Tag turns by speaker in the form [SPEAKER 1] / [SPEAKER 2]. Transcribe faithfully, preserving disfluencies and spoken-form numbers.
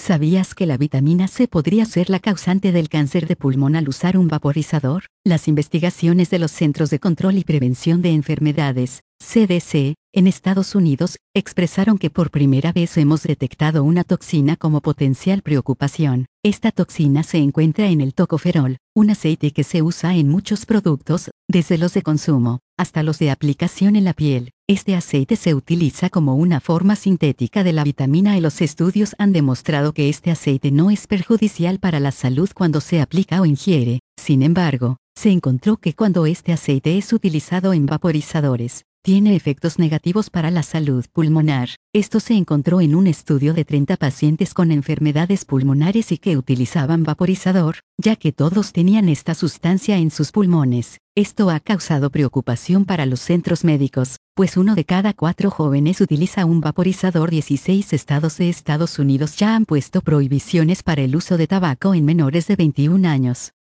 [SPEAKER 1] ¿Sabías que la vitamina C podría ser la causante del cáncer de pulmón al usar un vaporizador? Las investigaciones de los Centros de Control y Prevención de Enfermedades, C D C, en Estados Unidos, expresaron que por primera vez hemos detectado una toxina como potencial preocupación. Esta toxina se encuentra en el tocoferol, un aceite que se usa en muchos productos, desde los de consumo, hasta los de aplicación en la piel. Este aceite se utiliza como una forma sintética de la vitamina E. Los estudios han demostrado que este aceite no es perjudicial para la salud cuando se aplica o ingiere. Sin embargo, se encontró que cuando este aceite es utilizado en vaporizadores, tiene efectos negativos para la salud pulmonar. Esto se encontró en un estudio de treinta pacientes con enfermedades pulmonares y que utilizaban vaporizador, ya que todos tenían esta sustancia en sus pulmones. Esto ha causado preocupación para los centros médicos, pues uno de cada cuatro jóvenes utiliza un vaporizador. dieciséis estados de Estados Unidos ya han puesto prohibiciones para el uso de tabaco en menores de veintiún años.